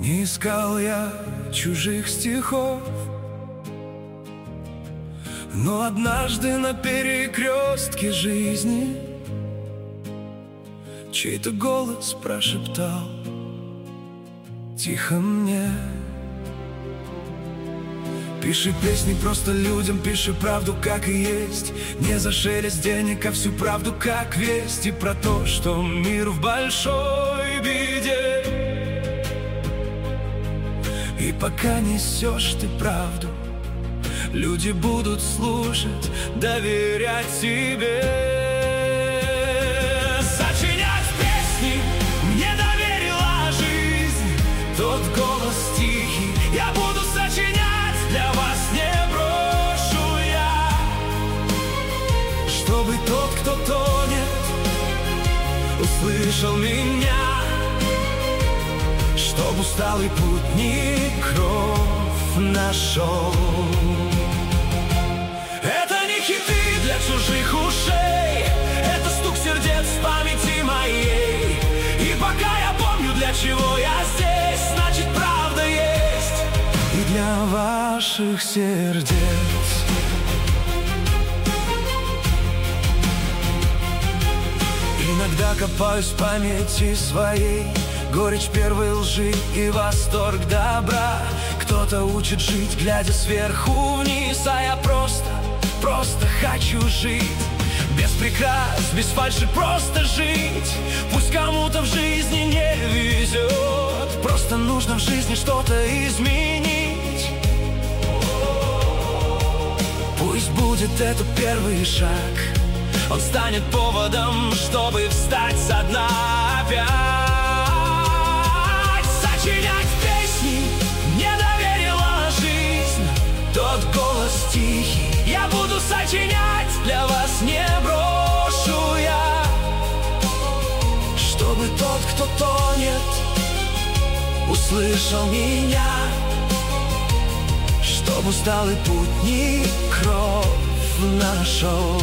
Не искал я чужих стихов, но однажды на перекрестке жизни чей-то голос прошептал тихо мне: пиши песни просто людям, пиши правду, как и есть. Не за шелест денег, а всю правду, как весть. И про то, что мир в большой беде. И пока несешь ты правду, люди будут слушать, доверять тебе. Сочинять песни мне доверила жизнь, тот голос тихий я буду сочинять, для вас не брошу я. Чтобы тот, кто тонет, услышал меня, чтоб усталый путник кровь нашел. Это не хиты для чужих ушей, это стук сердец в памяти моей. И пока я помню, для чего я здесь, значит, правда есть и для ваших сердец. Иногда копаюсь в памяти своей, горечь первой лжи и восторг добра. Кто-то учит жить, глядя сверху вниз, а я просто хочу жить. Без прикрас, без фальши, просто жить. Пусть кому-то в жизни не везет, просто нужно в жизни что-то изменить. Пусть будет это первый шаг, он станет поводом, чтобы встать со дна опять. Сочинять песни мне доверила жизнь, тот голос тихий я буду сочинять, для вас не брошу я. Чтобы тот, кто тонет, услышал меня, чтобы усталый путник кровь нашел.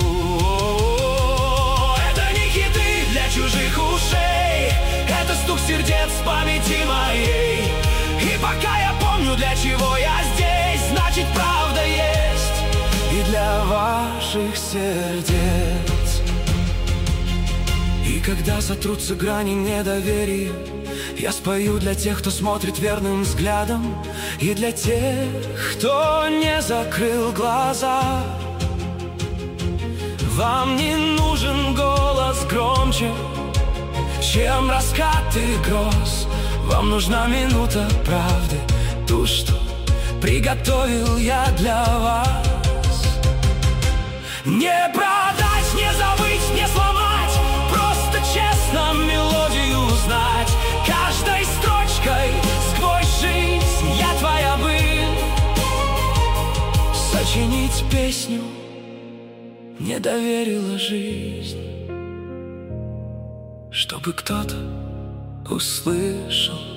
Это не хиты для чужих ушей, это стук сердец в памяти моей. И пока я помню, для чего я здесь, значит, правда есть и для ваших сердец. И когда сотрутся грани недоверия, я спою для тех, кто смотрит верным взглядом, и для тех, кто не закрыл глаза. Вам не нужен голос громче, чем раскаты гроз. Вам нужна минута правды, ту, что приготовил я для вас. Не продать, не забыть, не сломать, просто честно мелодию узнать. Каждой строчкой сквозь жизнь я твоя был. Сочинить песню мне доверила жизнь, чтобы кто-то услышал